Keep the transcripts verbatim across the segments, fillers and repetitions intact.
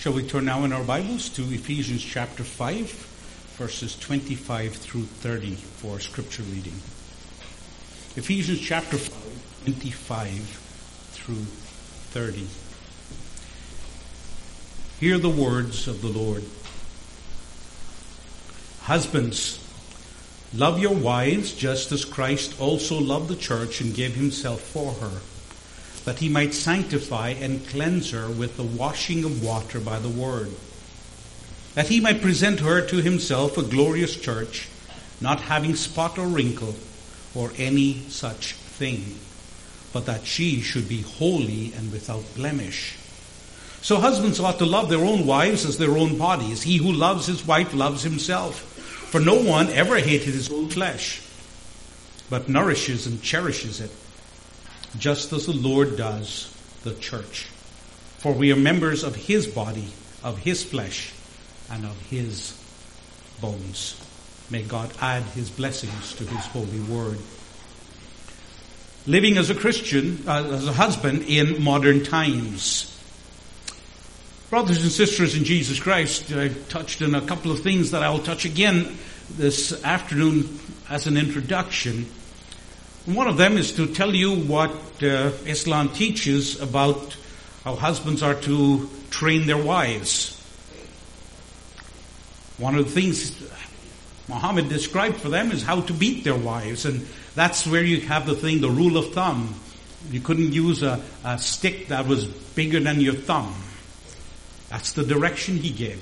Shall we turn now in our Bibles to Ephesians chapter five, verses twenty-five through thirty for scripture reading. Ephesians chapter five, twenty-five through thirty. Hear the words of the Lord. Husbands, love your wives just as Christ also loved the church and gave himself for her, that he might sanctify and cleanse her with the washing of water by the word, that he might present her to himself a glorious church, not having spot or wrinkle or any such thing, but that she should be holy and without blemish. So husbands ought to love their own wives as their own bodies. He who loves his wife loves himself. For no one ever hated his own flesh, but nourishes and cherishes it, just as the Lord does the church. For we are members of his body, of his flesh, and of his bones. May God add his blessings to his holy word. Living as a Christian, uh, as a husband in modern times. Brothers and sisters in Jesus Christ, I touched on a couple of things that I'll touch again this afternoon as an introduction. One of them is to tell you what uh, Islam teaches about how husbands are to train their wives. One of the things Muhammad described for them is how to beat their wives, and that's where you have the thing, the rule of thumb. You couldn't use a, a stick that was bigger than your thumb. That's the direction he gave.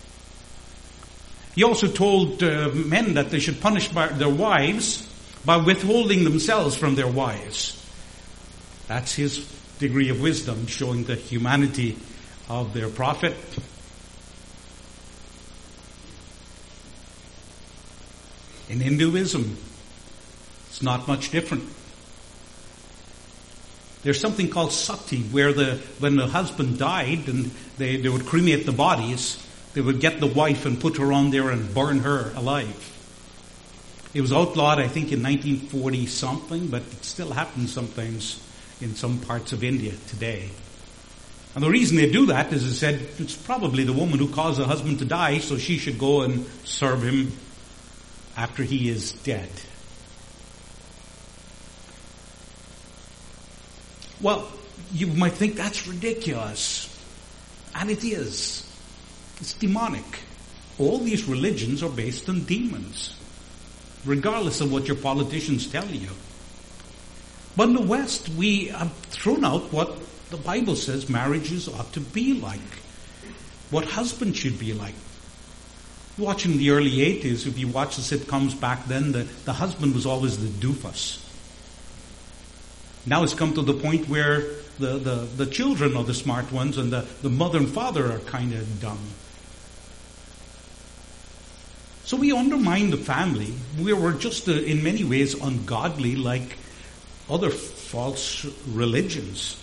He also told uh, men that they should punish by their wives by withholding themselves from their wives. That's his degree of wisdom, showing the humanity of their prophet. In Hinduism, it's not much different. There's something called sati, where the when the husband died and they, they would cremate the bodies, they would get the wife and put her on there and burn her alive. It was outlawed, I think, in nineteen forty something, but it still happens sometimes in some parts of India today. And the reason they do that is, it said, it's probably the woman who caused the husband to die, so she should go and serve him after he is dead. Well, you might think that's ridiculous. And it is. It's demonic. All these religions are based on demons, regardless of what your politicians tell you. But in the West, we have thrown out what the Bible says marriages ought to be like, what husbands should be like. Watching the early eighties, if you watch the sitcoms back then, the, the husband was always the doofus. Now it's come to the point where the, the, the children are the smart ones and the, the mother and father are kind of dumb. So we undermine the family. We were just uh, in many ways ungodly, like other false religions.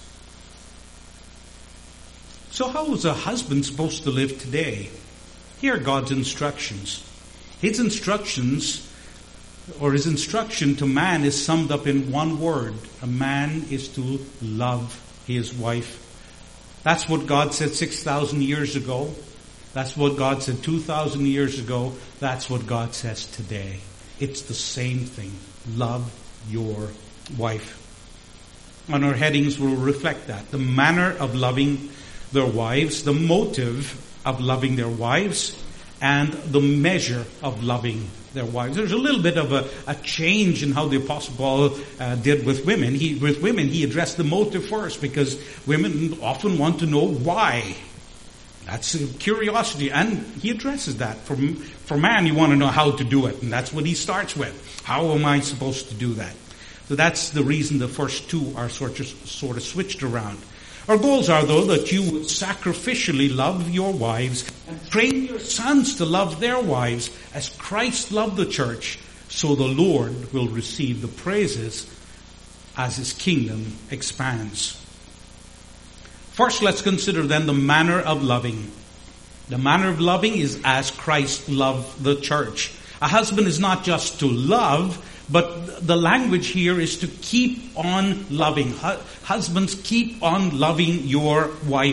So how is a husband supposed to live today? Here are God's instructions. His instructions, or his instruction to man, is summed up in one word. A man is to love his wife. That's what God said six thousand years ago. That's what God said two thousand years ago. That's what God says today. It's the same thing. Love your wife. And our headings will reflect that. The manner of loving their wives, the motive of loving their wives, and the measure of loving their wives. There's a little bit of a, a change in how the Apostle Paul uh, did with women. He, with women, he addressed the motive first, because women often want to know why. That's a curiosity, and he addresses that. For, for man, you want to know how to do it, and that's what he starts with. How am I supposed to do that? So that's the reason the first two are sort of, sort of switched around. Our goals are, though, that you would sacrificially love your wives and train your sons to love their wives as Christ loved the church, so the Lord will receive the praises as his kingdom expands. First, let's consider then the manner of loving. The manner of loving is as Christ loved the church. A husband is not just to love, but the language here is to keep on loving. Husbands, keep on loving your wife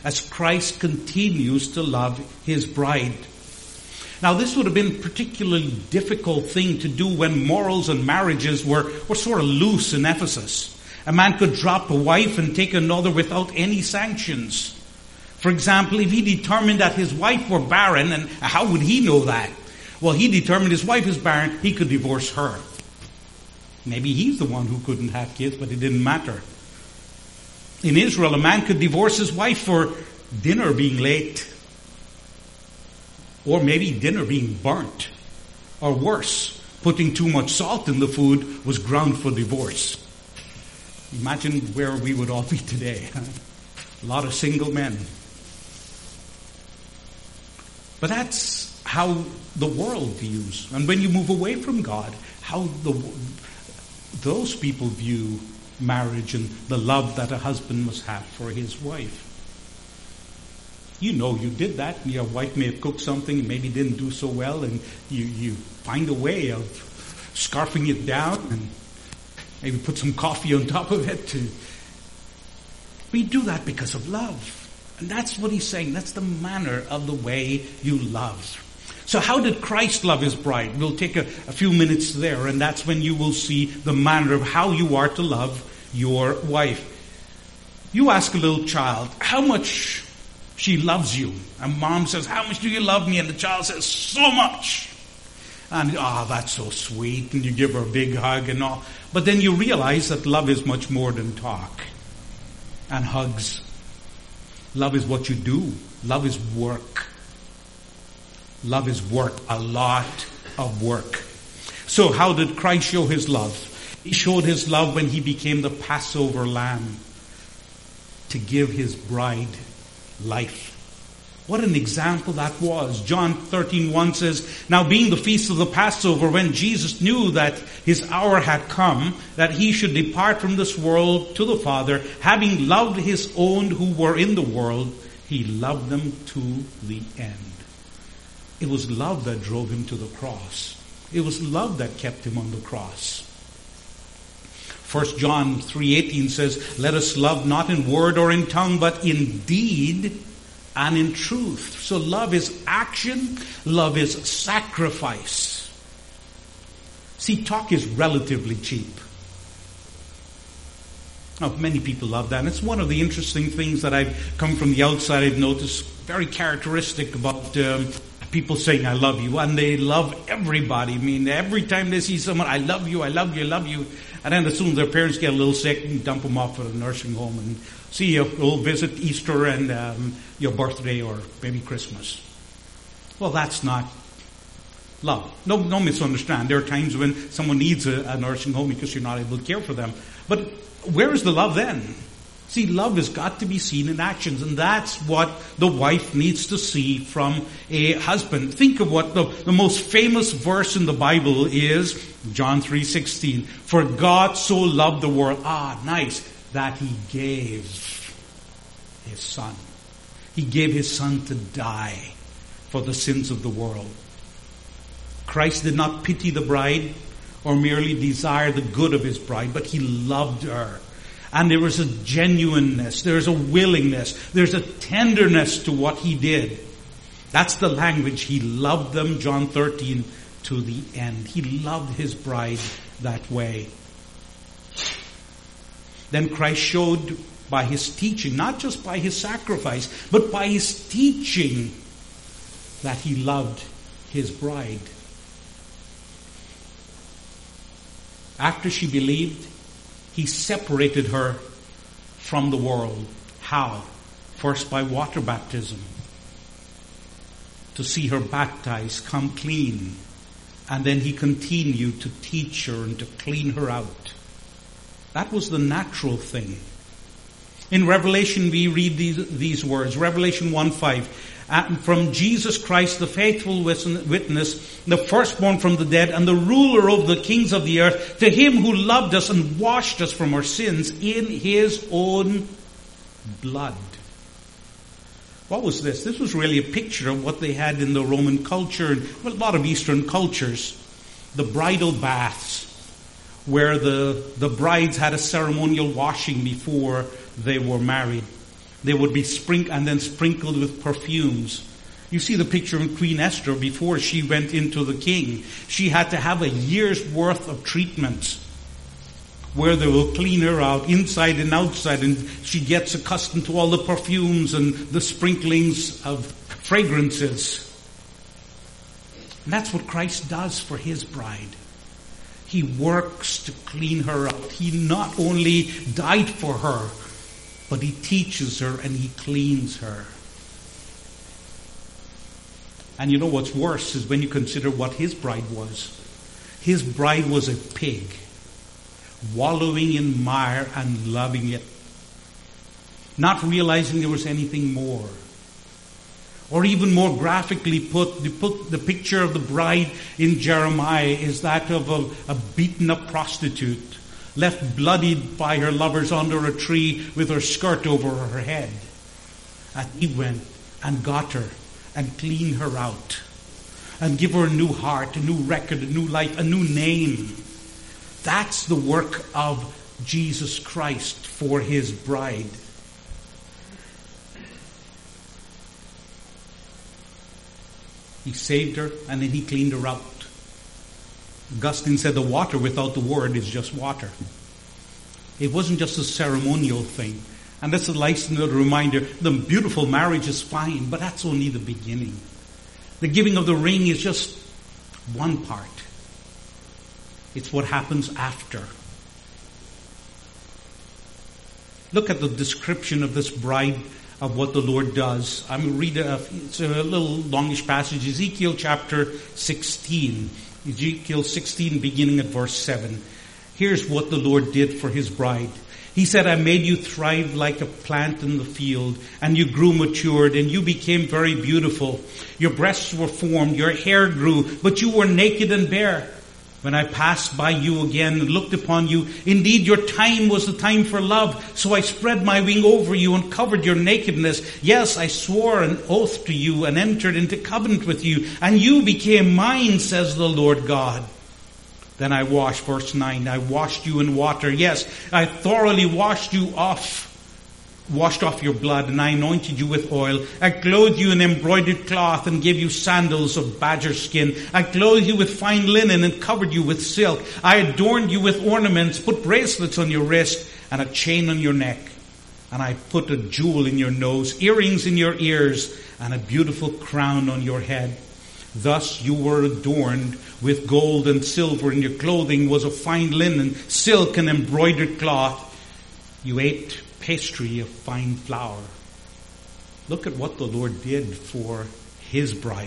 as Christ continues to love his bride. Now, this would have been a particularly difficult thing to do when morals and marriages were, were sort of loose in Ephesus. A man could drop a wife and take another without any sanctions. For example, if he determined that his wife were barren, and how would he know that? Well, he determined his wife is barren, he could divorce her. Maybe he's the one who couldn't have kids, but it didn't matter. In Israel, a man could divorce his wife for dinner being late. Or maybe dinner being burnt. Or worse, putting too much salt in the food was ground for divorce. Imagine where we would all be today. Huh? A lot of single men. But that's how the world views. And when you move away from God, how the those people view marriage and the love that a husband must have for his wife. You know you did that. Your wife may have cooked something, maybe didn't do so well, and you, you find a way of scarfing it down and maybe put some coffee on top of it. To, we do that because of love. And that's what he's saying. That's the manner of the way you love. So how did Christ love his bride? We'll take a, a few minutes there, and that's when you will see the manner of how you are to love your wife. You ask a little child how much she loves you. And mom says, how much do you love me? And the child says, so much. And, oh, that's so sweet. And you give her a big hug and all. But then you realize that love is much more than talk and hugs. Love is what you do. Love is work. Love is work. A lot of work. So how did Christ show his love? He showed his love when he became the Passover lamb to give his bride life. What an example that was. John thirteen one says, now being the feast of the Passover, when Jesus knew that his hour had come, that he should depart from this world to the Father, having loved his own who were in the world, he loved them to the end. It was love that drove him to the cross. It was love that kept him on the cross. First John three eighteen says, let us love not in word or in tongue, but in deed and in truth. So love is action. Love is sacrifice. See, talk is relatively cheap. Oh, many people love that. And it's one of the interesting things that I've come from the outside. I've noticed very characteristic about um, people saying, I love you. And they love everybody. I mean, every time they see someone, I love you, I love you, I love you. And then as soon as their parents get a little sick, you dump them off at a nursing home and see you. We'll visit Easter and um, your birthday or maybe Christmas. Well, that's not love. No, no misunderstand. There are times when someone needs a, a nursing home because you're not able to care for them. But where is the love then? See, love has got to be seen in actions, and that's what the wife needs to see from a husband. Think of what the, the most famous verse in the Bible is, John three sixteen. For God so loved the world, ah, nice, that he gave his son. He gave his son to die for the sins of the world. Christ did not pity the bride or merely desire the good of his bride, but he loved her. And there was a genuineness, there's a willingness, there's a tenderness to what he did. That's the language. He loved them, John thirteen, to the end. He loved his bride that way. Then Christ showed by his teaching, not just by his sacrifice, but by his teaching, that he loved his bride. After she believed, he separated her from the world. How? First by water baptism. To see her baptized, come clean. And then he continued to teach her and to clean her out. That was the natural thing. In Revelation we read these, these words. Revelation one five. And from Jesus Christ, the faithful witness, the firstborn from the dead, and the ruler over the kings of the earth, to him who loved us and washed us from our sins in his own blood. What was this? This was really a picture of what they had in the Roman culture, and well, a lot of Eastern cultures. The bridal baths, where the, the brides had a ceremonial washing before they were married. They would be sprinkled and then sprinkled with perfumes. You see the picture of Queen Esther before she went into the king. She had to have a year's worth of treatments where they will clean her out inside and outside, and she gets accustomed to all the perfumes and the sprinklings of fragrances. And that's what Christ does for his bride. He works to clean her out. He not only died for her, but he teaches her and he cleans her. And you know what's worse is when you consider what his bride was. His bride was a pig, wallowing in mire and loving it, not realizing there was anything more. Or even more graphically put, the, put, the picture of the bride in Jeremiah is that of a, a beaten up prostitute, left bloodied by her lovers under a tree with her skirt over her head. And he went and got her and cleaned her out and give her a new heart, a new record, a new life, a new name. That's the work of Jesus Christ for his bride. He saved her and then he cleaned her out. Augustine said the water without the word is just water. It wasn't just a ceremonial thing. And that's a license, a reminder, the beautiful marriage is fine, but that's only the beginning. The giving of the ring is just one part. It's what happens after. Look at the description of this bride, of what the Lord does. I'm going to read a, it's a little longish passage, Ezekiel chapter sixteen. Ezekiel sixteen, beginning at verse seven. Here's what the Lord did for his bride. He said, I made you thrive like a plant in the field, and you grew matured, and you became very beautiful. Your breasts were formed, your hair grew, but you were naked and bare. When I passed by you again and looked upon you, indeed your time was the time for love. So I spread my wing over you and covered your nakedness. Yes, I swore an oath to you and entered into covenant with you. And you became mine, says the Lord God. Then I washed, verse nine, I washed you in water. Yes, I thoroughly washed you off. Washed off your blood, and I anointed you with oil. I clothed you in embroidered cloth and gave you sandals of badger skin. I clothed you with fine linen and covered you with silk. I adorned you with ornaments, put bracelets on your wrist and a chain on your neck. And I put a jewel in your nose, earrings in your ears, and a beautiful crown on your head. Thus you were adorned with gold and silver, and your clothing was of fine linen, silk and embroidered cloth. You ate pastry of fine flour. Look at what the Lord did for his bride.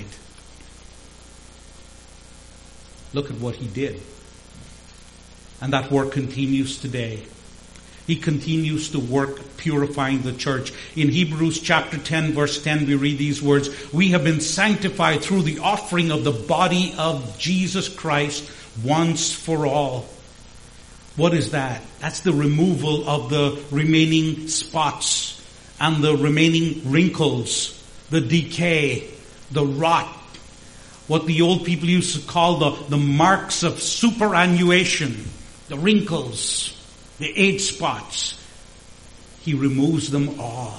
Look at what he did. And that work continues today. He continues to work purifying the church. In Hebrews chapter ten, verse ten, we read these words, we have been sanctified through the offering of the body of Jesus Christ once for all. What is that? That's the removal of the remaining spots and the remaining wrinkles, the decay, the rot, what the old people used to call the, the marks of superannuation, the wrinkles, the age spots. He removes them all.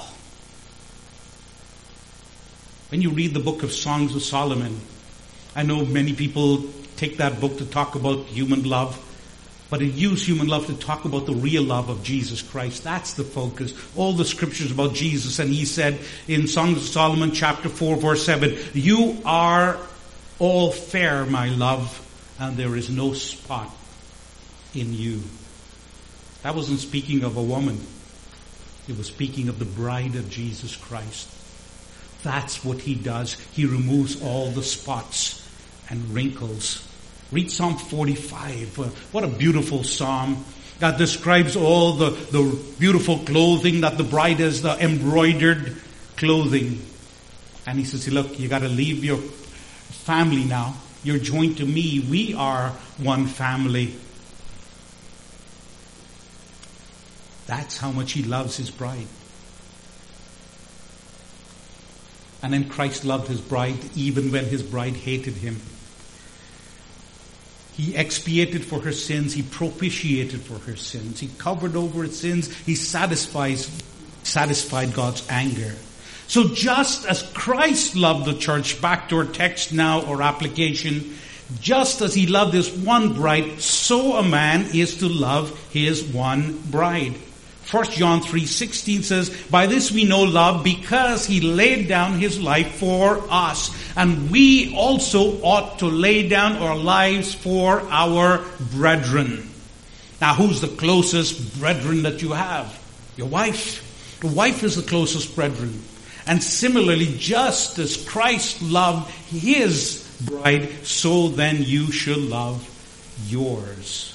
When you read the book of Songs of Solomon, I know many people take that book to talk about human love, but it used human love to talk about the real love of Jesus Christ. That's the focus. All the scriptures about Jesus. And he said in Songs of Solomon chapter four verse seven, you are all fair, my love, and there is no spot in you. That wasn't speaking of a woman. It was speaking of the bride of Jesus Christ. That's what he does. He removes all the spots and wrinkles. Read Psalm forty-five. What a beautiful psalm that describes all the, the beautiful clothing that the bride has, the embroidered clothing. And he says, look, you got to leave your family now. You're joined to me. We are one family. That's how much he loves his bride. And then Christ loved his bride even when his bride hated him. He expiated for her sins. He propitiated for her sins. He covered over her sins. He satisfies satisfied God's anger. So just as Christ loved the church, back to our text now or application, just as he loved his one bride, so a man is to love his one bride. First John three sixteen says, by this we know love, because he laid down his life for us. And we also ought to lay down our lives for our brethren. Now, who's the closest brethren that you have? Your wife. The wife is the closest brethren. And similarly, just as Christ loved his bride, so then you should love yours.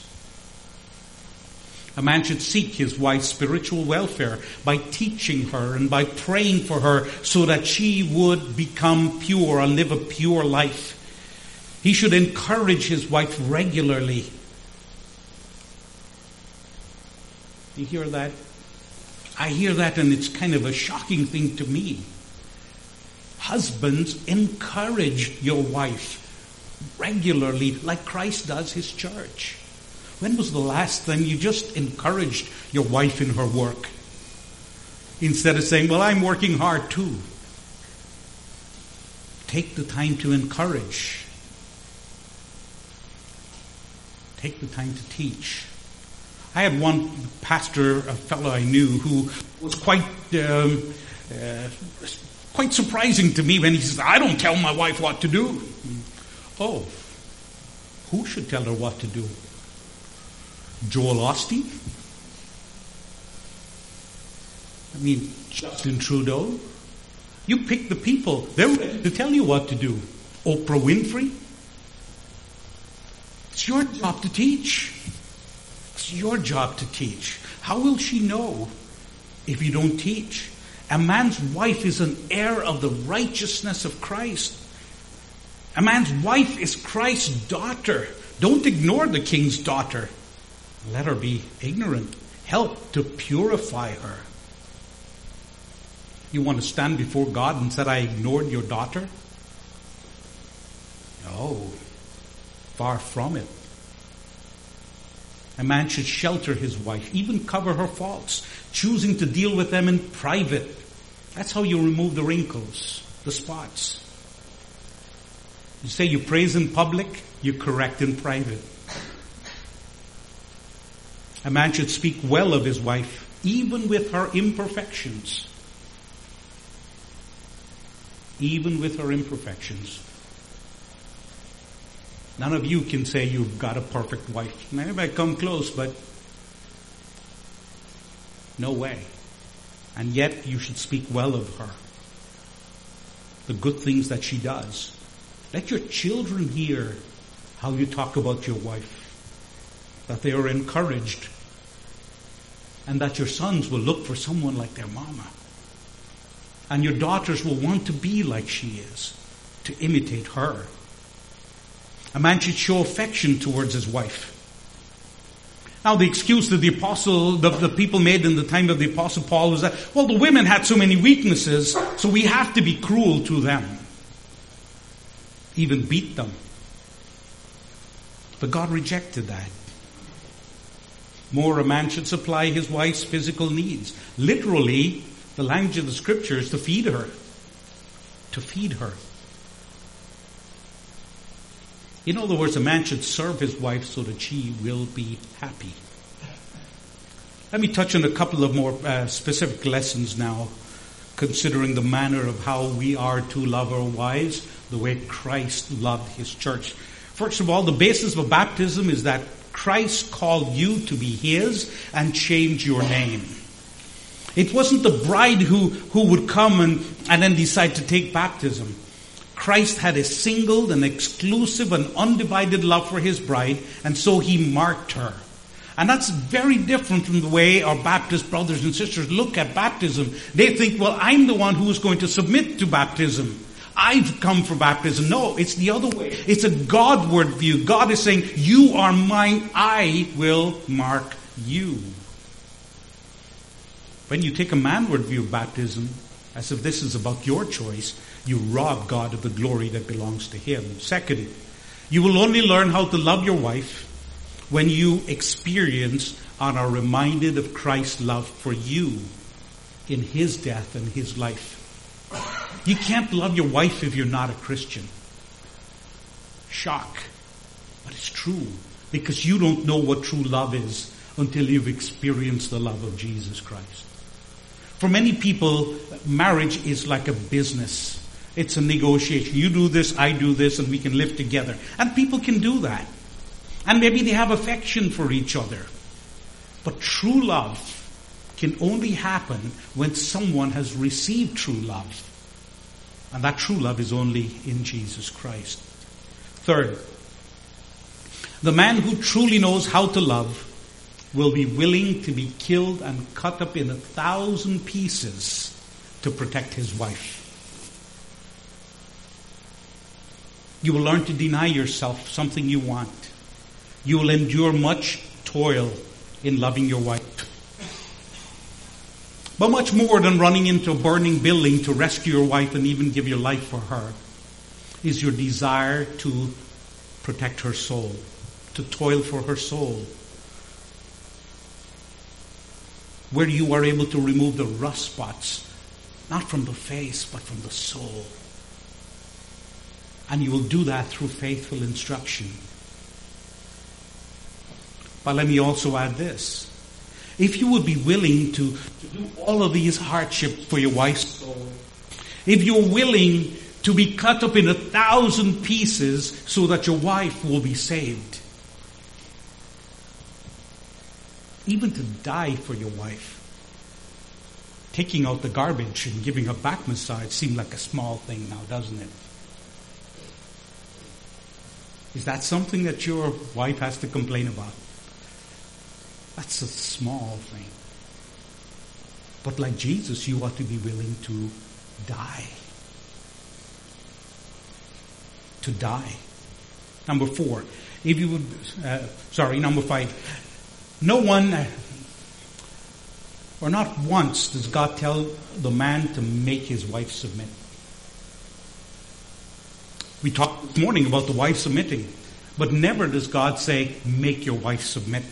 A man should seek his wife's spiritual welfare by teaching her and by praying for her so that she would become pure and live a pure life. He should encourage his wife regularly. You hear that? I hear that, and it's kind of a shocking thing to me. Husbands, encourage your wife regularly like Christ does his church. When was the last time you just encouraged your wife in her work? Instead of saying, well, I'm working hard too. Take the time to encourage. Take the time to teach. I had one pastor, a fellow I knew, who was quite um, uh, quite surprising to me when he says, I don't tell my wife what to do. Oh, who should tell her what to do? Joel Osteen? I mean, Justin Trudeau? You pick the people. They're ready to tell you what to do. Oprah Winfrey? It's your job to teach. It's your job to teach. How will she know if you don't teach? A man's wife is an heir of the righteousness of Christ. A man's wife is Christ's daughter. Don't ignore the king's daughter. Let her be ignorant. Help to purify her. You want to stand before God and say, I ignored your daughter? No. Far from it. A man should shelter his wife, even cover her faults, choosing to deal with them in private. That's how you remove the wrinkles, the spots. You say you praise in public, you correct in private. A man should speak well of his wife, even with her imperfections. Even with her imperfections. None of you can say you've got a perfect wife. Maybe I come close, but no way. And yet you should speak well of her. The good things that she does. Let your children hear how you talk about your wife. That they are encouraged. And that your sons will look for someone like their mama. And your daughters will want to be like she is. To imitate her. A man should show affection towards his wife. Now the excuse that the apostle, the, the people made in the time of the apostle Paul was that, well, the women had so many weaknesses, so we have to be cruel to them. Even beat them. But God rejected that. More, a man should supply his wife's physical needs. Literally, the language of the scripture is to feed her. To feed her. In other words, a man should serve his wife so that she will be happy. Let me touch on a couple of more uh, specific lessons now, considering the manner of how we are to love our wives, the way Christ loved his church. First of all, the basis of baptism is that Christ called you to be his and change your name. It wasn't the bride who, who would come and, and then decide to take baptism. Christ had a single and exclusive and undivided love for his bride, and so he marked her. And that's very different from the way our Baptist brothers and sisters look at baptism. They think, well, I'm the one who is going to submit to baptism. I've come for baptism. No, it's the other way. It's a Godward view. God is saying, you are mine, I will mark you. When you take a manward view of baptism, as if this is about your choice, you rob God of the glory that belongs to him. Second, you will only learn how to love your wife when you experience and are reminded of Christ's love for you. in his death and his life. You can't love your wife if you're not a Christian. Shock. But it's true. Because you don't know what true love is until you've experienced the love of Jesus Christ. For many people, marriage is like a business. It's a negotiation. You do this, I do this, and we can live together. And people can do that. And maybe they have affection for each other. But true love can only happen when someone has received true love. And that true love is only in Jesus Christ. Third, the man who truly knows how to love will be willing to be killed and cut up in a thousand pieces to protect his wife. You will learn to deny yourself something you want. You will endure much toil in loving your wife. But much more than running into a burning building to rescue your wife and even give your life for her is your desire to protect her soul, to toil for her soul. Where you are able to remove the rust spots, not from the face, but from the soul. And you will do that through faithful instruction. But let me also add this. If you would be willing to, to do all of these hardships for your wife's soul, if you're willing to be cut up in a thousand pieces so that your wife will be saved, even to die for your wife, taking out the garbage and giving her back massage seems like a small thing now, doesn't it? Is that something that your wife has to complain about? That's a small thing. But like Jesus, you ought to be willing to die. To die. Number four. If you would, uh, sorry, number five. No one, uh, or not once, does God tell the man to make his wife submit. We talked this morning about the wife submitting. But never does God say, make your wife submit.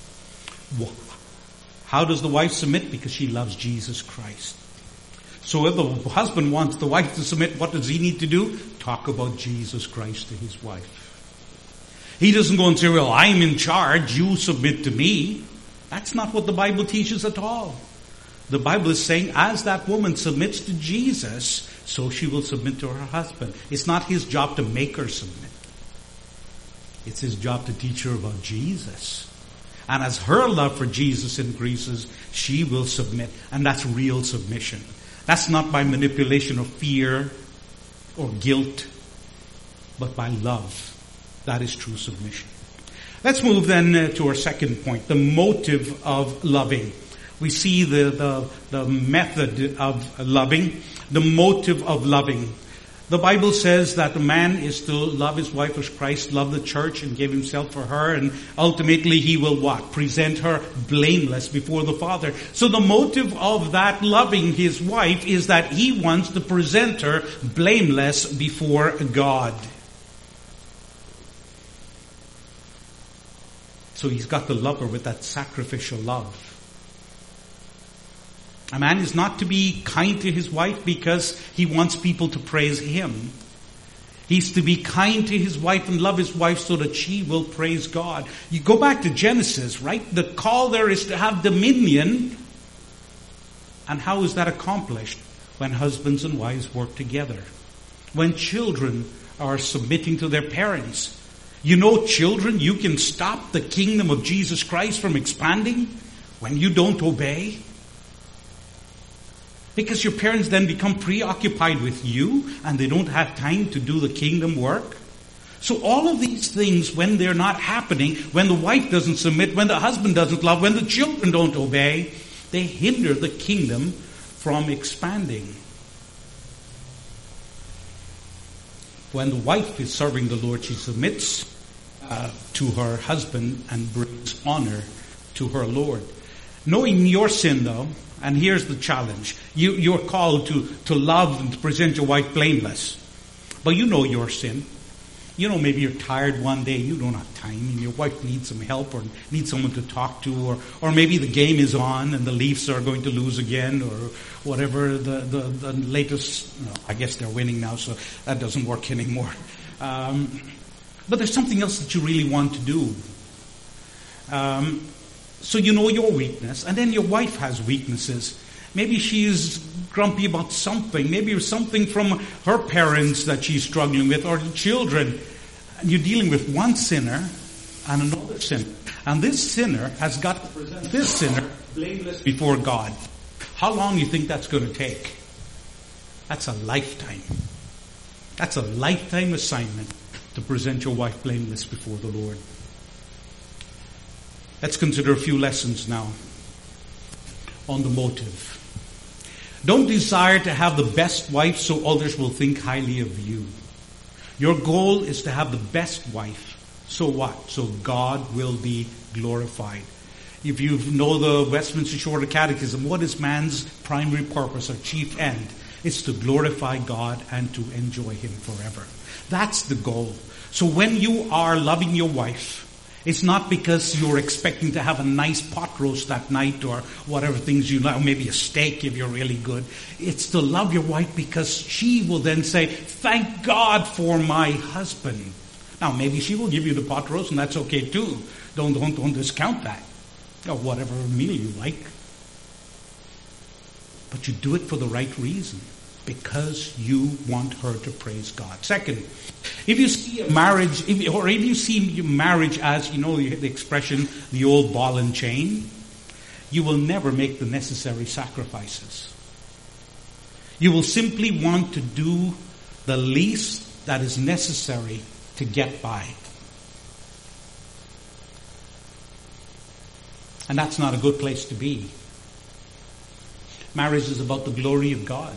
How does the wife submit? Because she loves Jesus Christ. So if the husband wants the wife to submit, what does he need to do? Talk about Jesus Christ to his wife. He doesn't go and say, well, I'm in charge, you submit to me. That's not what the Bible teaches at all. The Bible is saying, as that woman submits to Jesus, so she will submit to her husband. It's not his job to make her submit. It's his job to teach her about Jesus. And as her love for Jesus increases, she will submit. And that's real submission. That's not by manipulation of fear or guilt, but by love. That is true submission. Let's move then uh, to our second point, the motive of loving. We see the, the, the method of loving, the motive of loving. The Bible says that a man is to love his wife as Christ loved the church and gave himself for her, and ultimately he will what? Present her blameless before the Father. So the motive of that loving his wife is that he wants to present her blameless before God. So he's got to love her with that sacrificial love. A man is not to be kind to his wife because he wants people to praise him. He's to be kind to his wife and love his wife so that she will praise God. You go back to Genesis, right? The call there is to have dominion. And how is that accomplished? When husbands and wives work together. When children are submitting to their parents. You know, children, you can stop the kingdom of Jesus Christ from expanding when you don't obey. Because your parents then become preoccupied with you and they don't have time to do the kingdom work. So all of these things, when they're not happening, when the wife doesn't submit, when the husband doesn't love, when the children don't obey, they hinder the kingdom from expanding. When the wife is serving the Lord, she submits uh, to her husband and brings honor to her Lord. Knowing your sin, though, and here's the challenge. You, you're called to, to love and to present your wife blameless. But you know your sin. You know, maybe you're tired one day, you don't have time, and your wife needs some help or needs someone to talk to, or, or maybe the game is on and the Leafs are going to lose again, or whatever the, the, the latest, no, I guess they're winning now, so that doesn't work anymore. Um, but there's something else that you really want to do. Um, so you know your weakness, and then your wife has weaknesses. Maybe she's grumpy about something. Maybe it's something from her parents that she's struggling with, or the children. And you're dealing with one sinner and another sinner. And this sinner has got to present this sinner blameless before God. How long do you think that's going to take? That's a lifetime. That's a lifetime assignment to present your wife blameless before the Lord. Let's consider a few lessons now on the motive. Don't desire to have the best wife so others will think highly of you. Your goal is to have the best wife. So what? So God will be glorified. If you know the Westminster Shorter Catechism, what is man's primary purpose or chief end? It's to glorify God and to enjoy Him forever. That's the goal. So when you are loving your wife, it's not because you're expecting to have a nice pot roast that night or whatever things you like, or maybe a steak if you're really good. It's to love your wife because she will then say, thank God for my husband. Now maybe she will give you the pot roast and that's okay too. Don't, don't, don't discount that. Or whatever meal you like. But you do it for the right reason. Because you want her to praise God. Second, if you see a marriage, if, or if you see marriage as, you know, the expression, the old ball and chain, you will never make the necessary sacrifices. You will simply want to do the least that is necessary to get by. And that's not a good place to be. Marriage is about the glory of God.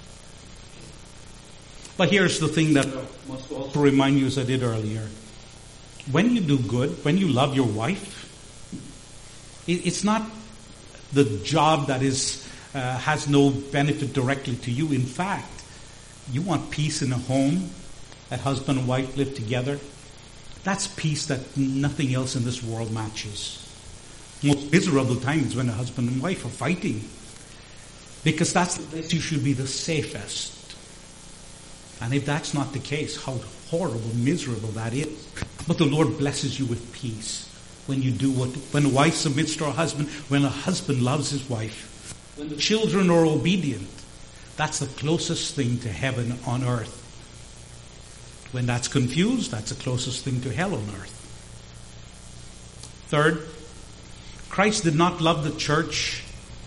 But here's the thing that I must also remind you, as I did earlier. When you do good, when you love your wife, it's not the job that is uh, has no benefit directly to you. In fact, you want peace in a home, that husband and wife live together. That's peace that nothing else in this world matches. The most miserable time is when a husband and wife are fighting. Because that's the place you should be the safest. And if that's not the case, how horrible, miserable that is. But the Lord blesses you with peace when you do what, when a wife submits to her husband, when a husband loves his wife, when the children are obedient. That's the closest thing to heaven on earth. When that's confused, that's the closest thing to hell on earth. Third, Christ did not love the church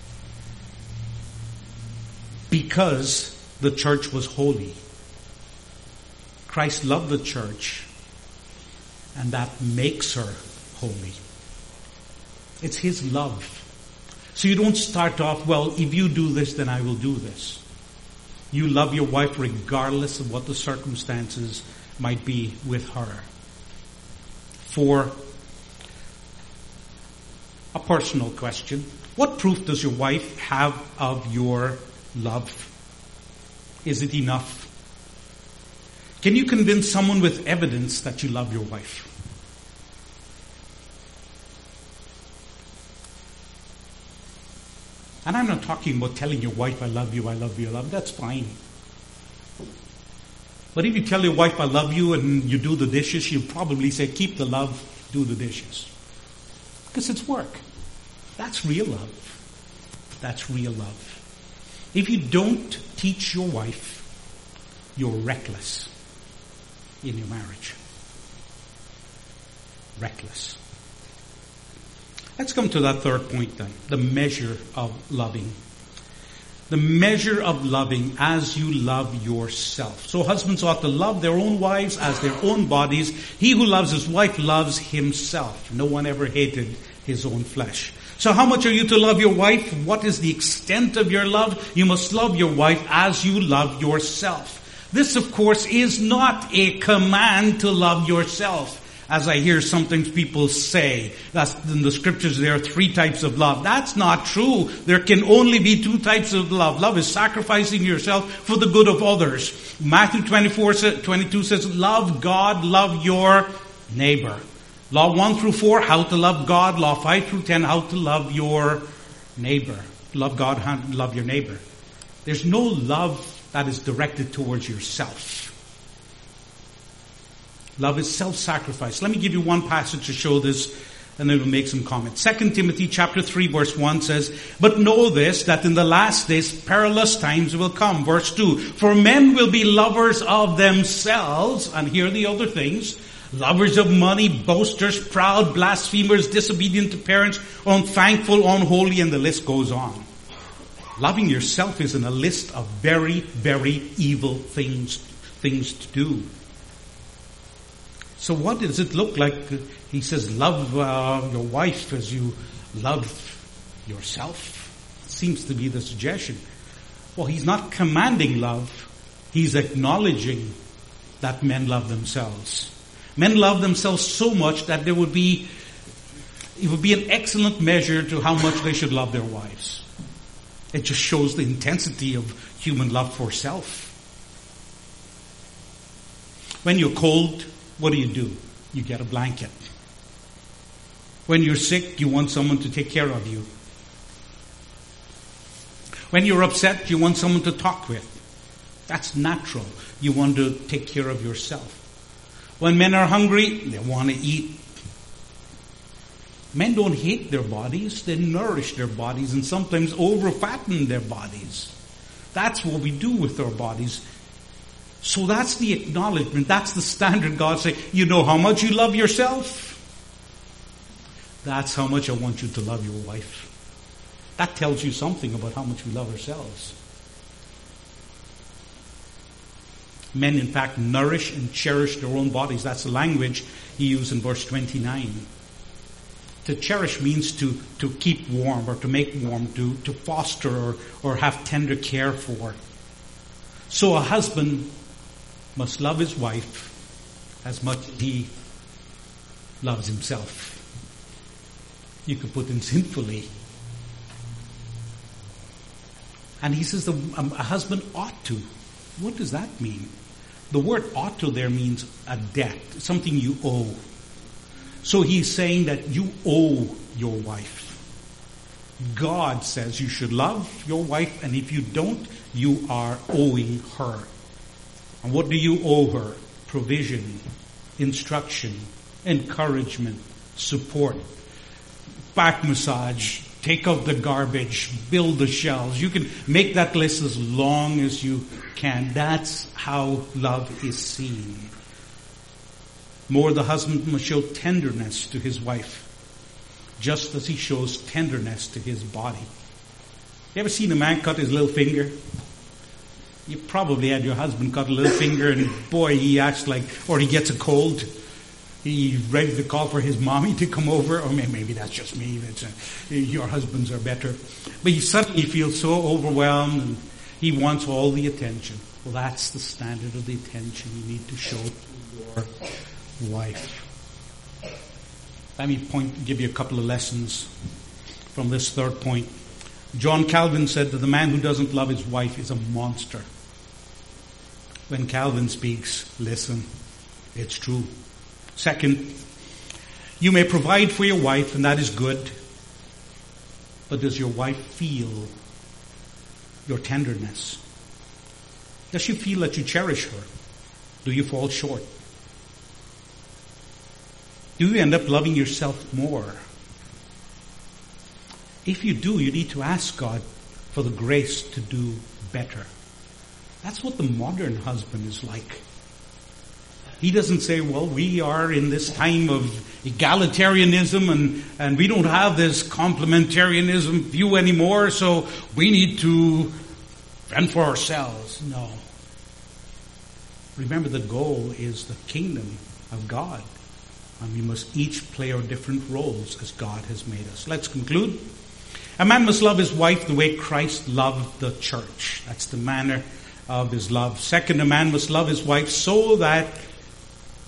because the church was holy. Christ loved the church, and that makes her holy. It's His love. So you don't start off, well, if you do this, then I will do this. You love your wife regardless of what the circumstances might be with her. For a personal question, what proof does your wife have of your love? Is it enough? Can you convince someone with evidence that you love your wife? And I'm not talking about telling your wife, I love you, I love you, I love you. That's fine. But if you tell your wife, I love you, and you do the dishes, she'll probably say, keep the love, do the dishes. Because it's work. That's real love. That's real love. If you don't teach your wife, you're reckless in your marriage. Reckless. Let's come to that third point then. The measure of loving. The measure of loving as you love yourself. So husbands ought to love their own wives as their own bodies. He who loves his wife loves himself. No one ever hated his own flesh. So how much are you to love your wife? What is the extent of your love? You must love your wife as you love yourself. This, of course, is not a command to love yourself. as I hear sometimes people say. That's in the scriptures, there are three types of love. That's not true. There can only be two types of love. Love is sacrificing yourself for the good of others. Matthew twenty-four, twenty-two says, love God, love your neighbor. Law one through four, how to love God. Law five through ten, how to love your neighbor. Love God, love your neighbor. There's no love that is directed towards yourself. Love is self-sacrifice. Let me give you one passage to show this, and then we'll make some comments. Second Timothy chapter three verse one says, but know this, that in the last days perilous times will come. Verse two, for men will be lovers of themselves, and here are the other things, lovers of money, boasters, proud, blasphemers, disobedient to parents, unthankful, unholy, and the list goes on. Loving yourself is in a list of very, very evil things, things to do. So what does it look like? He says, love uh, your wife as you love yourself. Seems to be the suggestion. Well, he's not commanding love. He's acknowledging that men love themselves. Men love themselves so much that there would be, it would be an excellent measure to how much they should love their wives. It just shows the intensity of human love for self. When you're cold, what do you do? You get a blanket. When you're sick, you want someone to take care of you. When you're upset, you want someone to talk with. That's natural. You want to take care of yourself. When men are hungry, they want to eat. Men don't hate their bodies. They nourish their bodies and sometimes over-fatten their bodies. That's what we do with our bodies. So that's the acknowledgement. That's the standard. God say, you know how much you love yourself? That's how much I want you to love your wife. That tells you something about how much we love ourselves. Men, in fact, nourish and cherish their own bodies. That's the language he used in verse twenty-nine. To cherish means to, to keep warm or to make warm, to, to foster or, or have tender care for. So a husband must love his wife as much as he loves himself. You could put in sinfully. And he says the, um, a husband ought to. What does that mean? The word ought to there means a debt, something you owe. So he's saying that you owe your wife. God says you should love your wife, and if you don't, you are owing her. And what do you owe her? Provision, instruction, encouragement, support, back massage, take out the garbage, build the shelves. You can make that list as long as you can. That's how love is seen. More, the husband must show tenderness to his wife, just as he shows tenderness to his body. You ever seen a man cut his little finger? You probably had your husband cut a little finger, and boy, he acts like, or he gets a cold. He's ready to call for his mommy to come over, or maybe that's just me. That's a, your husbands are better. But he suddenly feels so overwhelmed, and he wants all the attention. Well, that's the standard of the attention you need to show to your wife. Let me point, give you a couple of lessons from this third point. John Calvin said that the man who doesn't love his wife is a monster. When Calvin speaks, listen, it's true. Second, you may provide for your wife, and that is good. But does your wife feel your tenderness? Does she feel that you cherish her? Do you fall short? Do you end up loving yourself more? If you do, you need to ask God for the grace to do better. That's what the modern husband is like. He doesn't say, well, we are in this time of egalitarianism and, and we don't have this complementarianism view anymore, so we need to fend for ourselves. No. Remember, the goal is the kingdom of God. And we must each play our different roles as God has made us. Let's conclude. A man must love his wife the way Christ loved the church. That's the manner of his love. Second, a man must love his wife so that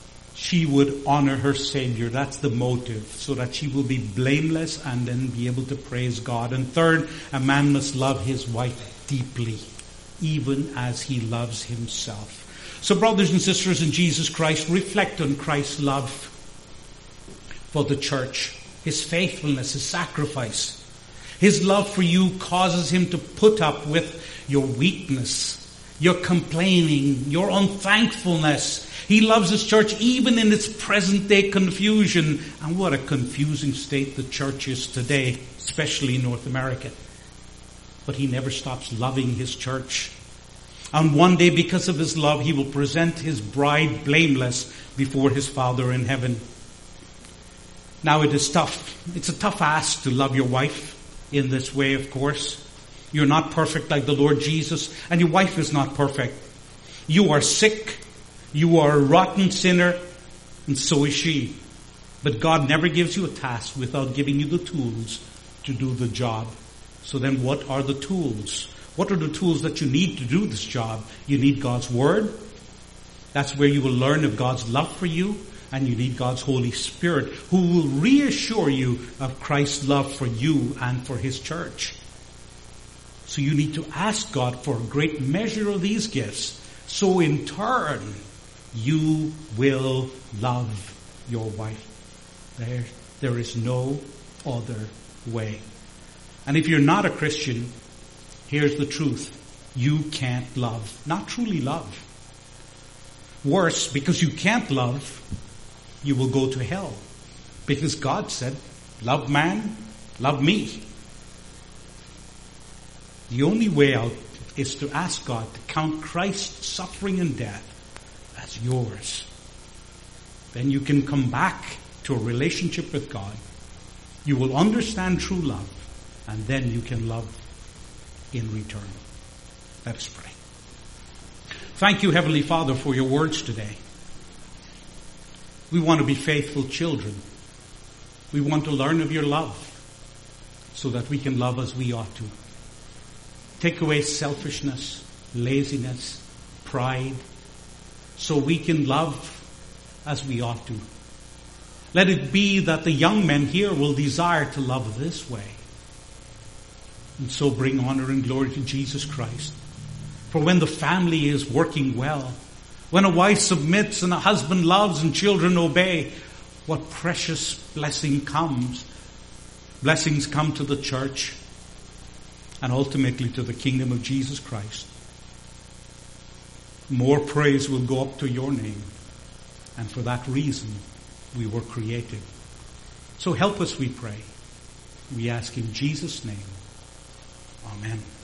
she would honor her Savior. That's the motive, so that she will be blameless and then be able to praise God. And third, a man must love his wife deeply, even as he loves himself. So brothers and sisters in Jesus Christ, reflect on Christ's love for the church, his faithfulness, his sacrifice. His love for you causes him to put up with your weakness, your complaining, your unthankfulness. He loves his church even in its present day confusion. And what a confusing state the church is today, especially in North America. But he never stops loving his church. And one day, because of his love, he will present his bride blameless before his Father in heaven. Now it is tough. It's a tough ask to love your wife in this way, of course. You're not perfect like the Lord Jesus, and your wife is not perfect. You are sick. You are a rotten sinner, and so is she. But God never gives you a task without giving you the tools to do the job. So then what are the tools? What are the tools that you need to do this job? You need God's Word. That's where you will learn of God's love for you. And you need God's Holy Spirit, who will reassure you of Christ's love for you and for His church. So you need to ask God for a great measure of these gifts. So in turn, you will love your wife. There, there is no other way. And if you're not a Christian, here's the truth. You can't love. Not truly love. Worse, because you can't love, you will go to hell. Because God said, love man, love me. The only way out is to ask God to count Christ's suffering and death as yours. Then you can come back to a relationship with God. You will understand true love, and then you can love in return. Let us pray. Thank you, Heavenly Father, for your words today. We want to be faithful children. We want to learn of your love so that we can love as we ought to. Take away selfishness, laziness, pride, so we can love as we ought to. Let it be that the young men here will desire to love this way, and so bring honor and glory to Jesus Christ. For when the family is working well, when a wife submits and a husband loves and children obey, what precious blessing comes. Blessings come to the church and ultimately to the kingdom of Jesus Christ. More praise will go up to your name. And for that reason, we were created. So help us, we pray. We ask in Jesus' name. Amen.